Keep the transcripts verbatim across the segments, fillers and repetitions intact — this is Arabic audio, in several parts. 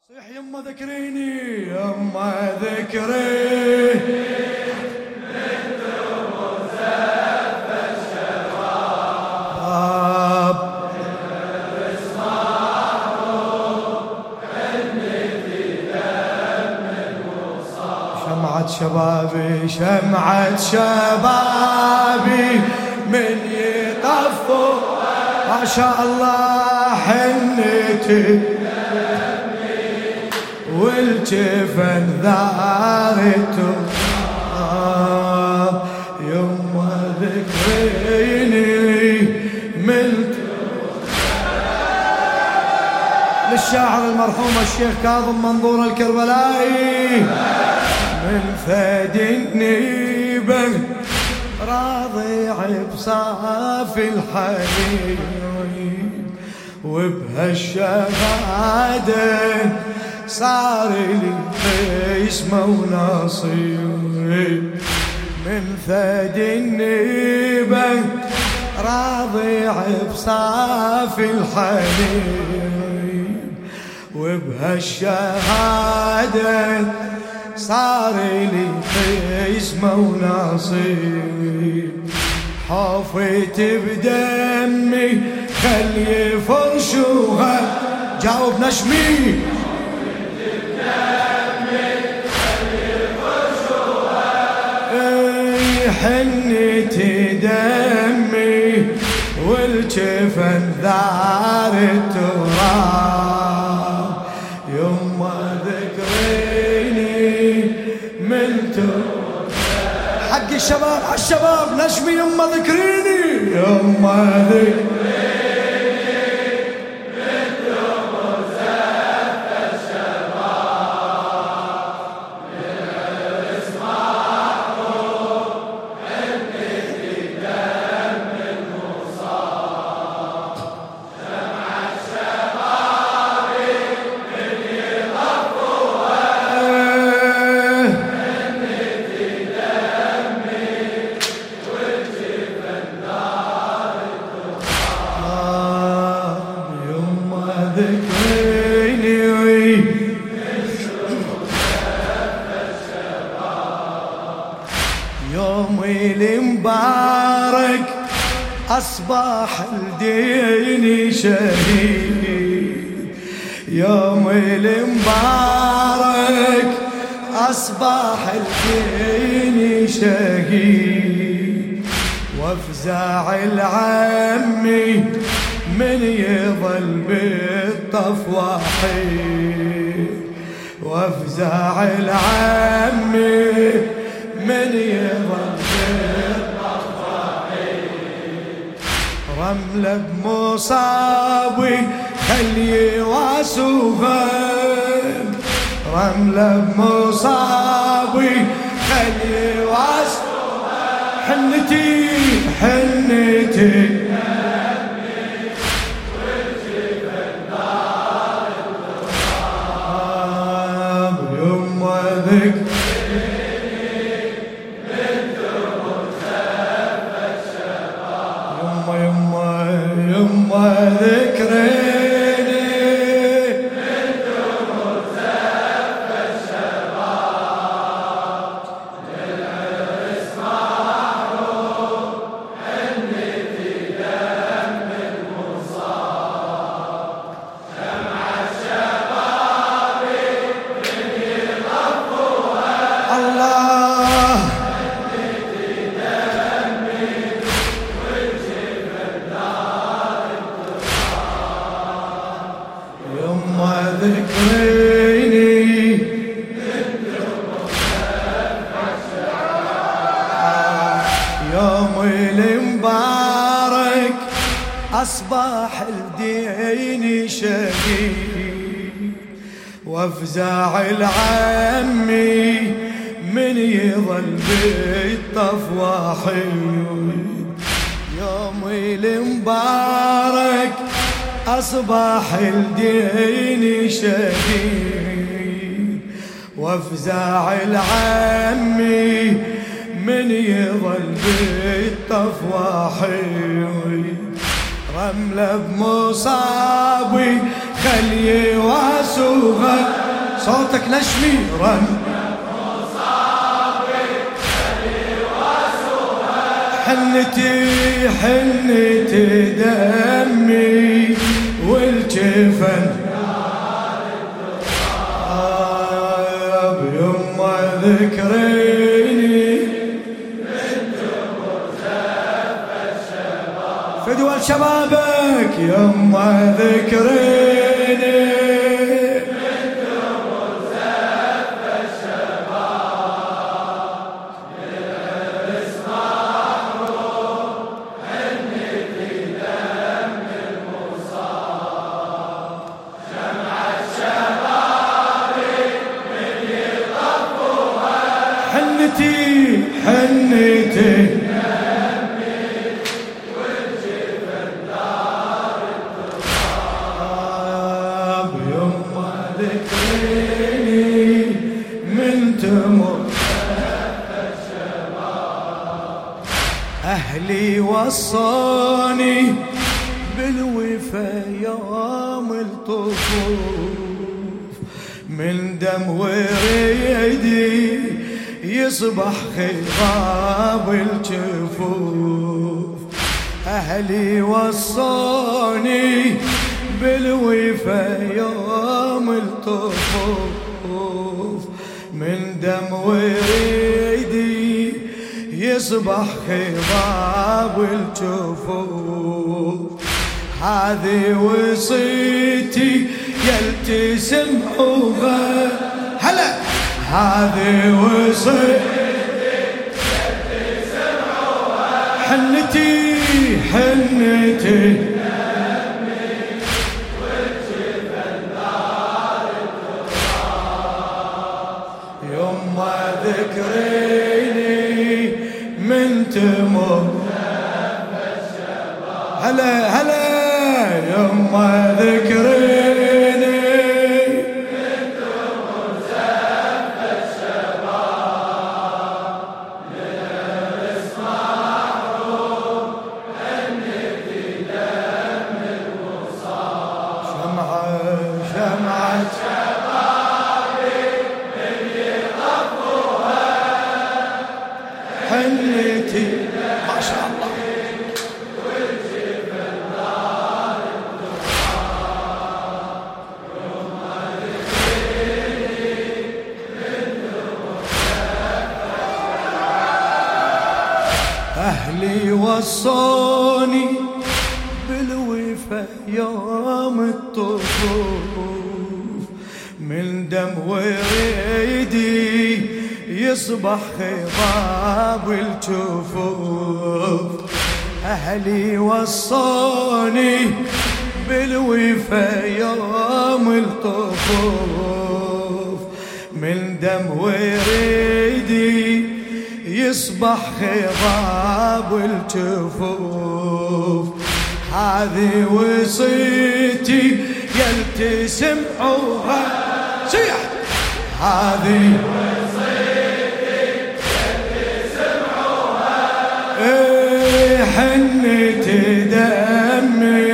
صيح يما ذكريني يما ذكريني بنت مزف الشباب نلبس محروم حنتي دم المصاب شمعة شبابي شمعة شبابي من يطفوا ما شاء الله حنتي والجفن ذارته يما ذكريني ملت للشاعر المرحوم الشيخ كاظم منظور الكربلائي من فد النيبة راضع بصافي الحليب وبهالشهادة صار لي اسمه ونصيب من فد النيبة راضع بصافي الحليب وبهالشهادة صار لي اسمه ونصيب حفيت بدمي خلي فرشوها جاوب نشمي حنتي دمي والجفن ذار التراب يما ذكريني من تراب حق الشباب عالشباب نشمي يما ذكريني يما ذكريني يومي المبارك أصبح الدين شهيد يومي المبارك أصبح الدين شهيد وافزع العمي من يظل بالطف وحيد وافزع العمي من يظل رملة بمصابي خلي واسوها رملة بمصابي خلي واسوها حنتي حنتي يما ذكر يما ذكريني بنت مزف الشباب نلبس محروم حنتي دم المصاب شمعة شبابي من يطفوها الله ذكريني يومي المبارك أصبح الدين شهيد وافزع العمي من يظل بالطف وحيد يومي المبارك أصبح الدين شهيد وافزع العمي من يظل بالطف وحيد رملة بمصابي خلي واسوها صوتك نشمي رن حنتي حنتي دمي والجفن آه بيما ذكريني فدوى شبابك يما ذكريني حنتي حنتي يما ذكريني من تمر أهلي وصاني بالوفا يوم الطفوف من دم وريدي يصبح خضاب الجفوف أهلي وصاني بالوفا يوم الطفوف من دم وريدي يصبح خضاب الجفوف هذه وصيتي يلتسم حوغا هلا هذه وصيتي يلتسم حوغا حنتي حنتي يما ذكريني من تمر هلا هلا يما ذكريني من تمر زف الشباب للعرس محروم حنتي دم المصاب شمعة شمعة حنتي ما شاء الله أهلي وصوني بالوفا يوم الطفوف من دم وريدي يصبح خضاب الجفوف أهلي وصوني بالوفا يوم الطفوف من دم وريدي يصبح خضاب الجفوف هذه وصيتي يلتسم عوها صيح هذه حنتي دمي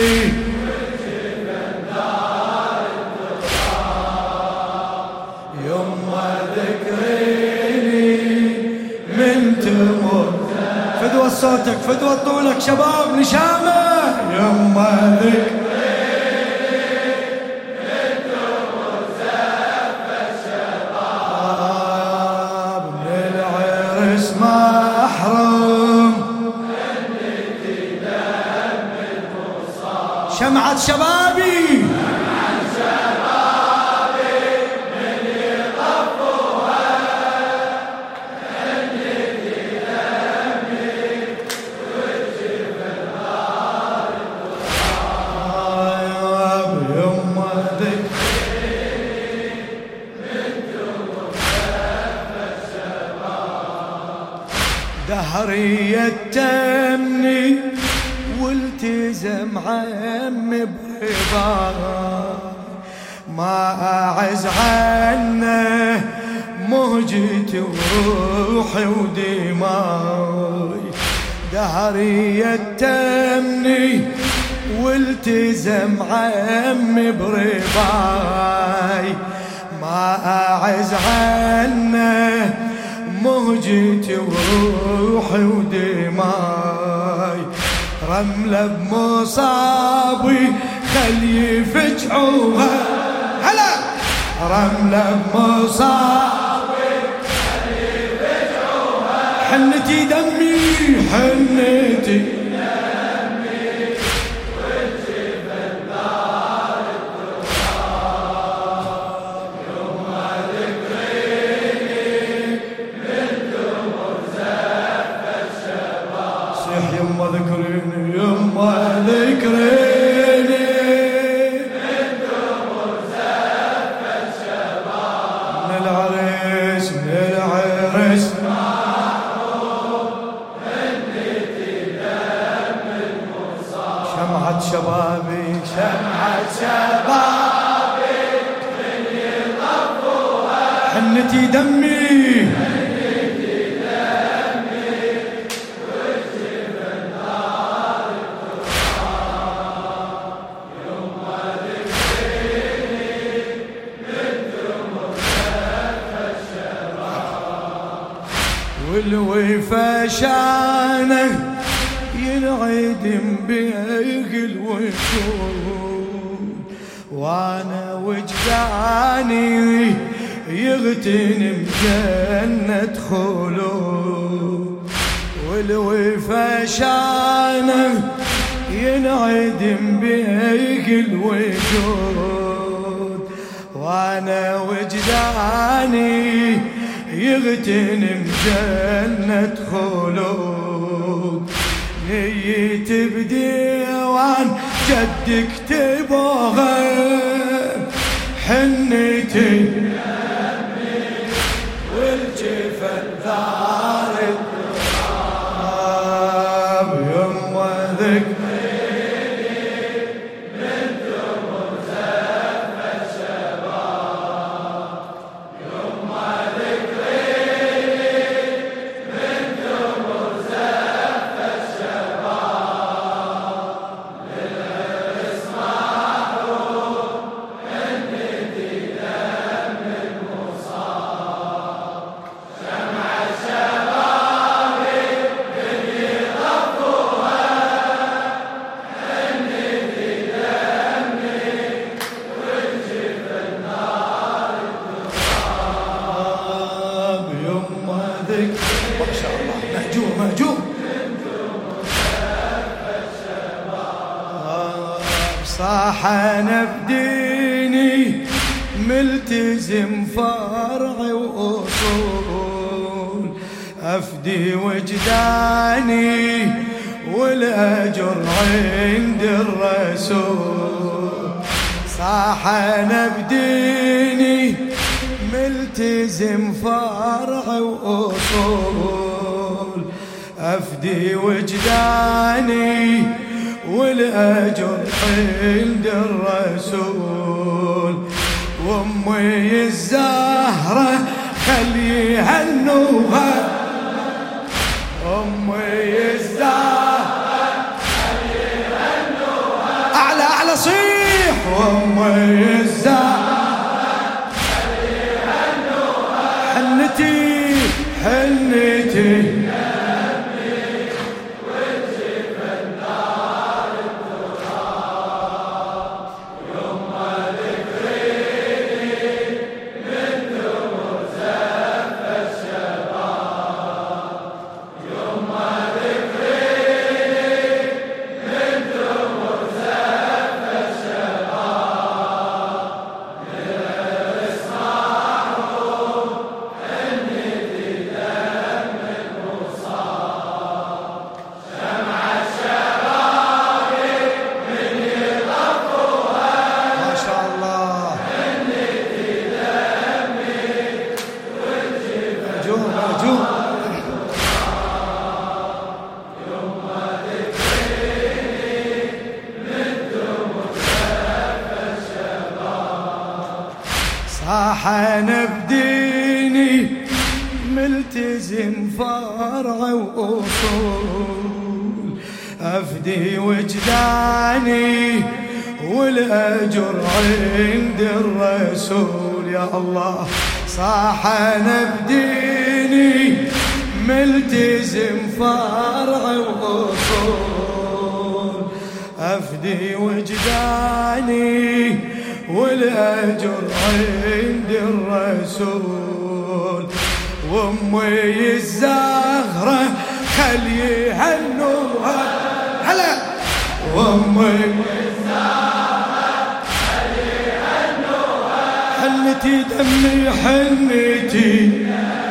يما ذكريني من تمر فدوى صوتك فدوى طولك شباب نشامة يما ذكريني من تمر زف الشباب من العرس محروم شمعة شبابي شمعة شبابي من يطفوها حنتي دمي وجه النار الطفال يما ذكريني من تمر زف الشباب دهري يتمني والتزم عم برضاه ما أعز عنه مهجتي وروحي ودماي دهري يتمني والتزم عم برضاي ما أعز عنه مهجتي وروحي ودماي، رملة بمصابي خلي يفجعوها، هلا رملة بمصابي خلي يفجعوها، حنتي دمي حنتي دمي والجبل نار التراب، يوم ما ذكريني من دمر زف الشباب، صيح يما ذكريني يما ذكريني شبابي شمعة شبابي من يطفوها، حنتي دمي حنتي دمي والجبل نار التراب، يوم ما ذكريني من دمر زف الشباب، والوفا شانه ينعدم بيك الوجود، وانا وجداني يغتنم جنة خلود، والوفا شانه ينعدم بيك الوجود، وانا وجداني يغتنم جنة خلود، نيت بديوان جدك تبوها حنتي والجفن ثار التراب، يما ذكريني من دمر زف الشباب، يما ذكريني من دمر زف الشباب، للعرس محروم حنتي دم المصاب، شمع الشباب من يطفوها، حنتي دمي والجبل نار التراب، يما ذكر ما شاء الله مهجور مهجور صاح انا بديني ملتزم فرعي واصول، افدي وجداني والاجر عند الرسول، صاح انا بديني ملتزم فرعي واصول، افدي وجداني والاجر عند الرسول، وامي الزهره خليها النوها، امي الزهره خليها النوها، اعلى اعلى صيح، وامي الزهره خليها النوها، حنتي حنتي صاحنا بديني ملتزم فرع وأصول، أفدي وجداني والأجر عند الرسول. يا الله صاح أنا بديني ملتزم فرع وأصول، أفدي وجداني والأجر عند الرسول. وأمي الزهرة خليها النوها هلا، وأمي الزهرة خليها النوها، حنتي دمي حنتي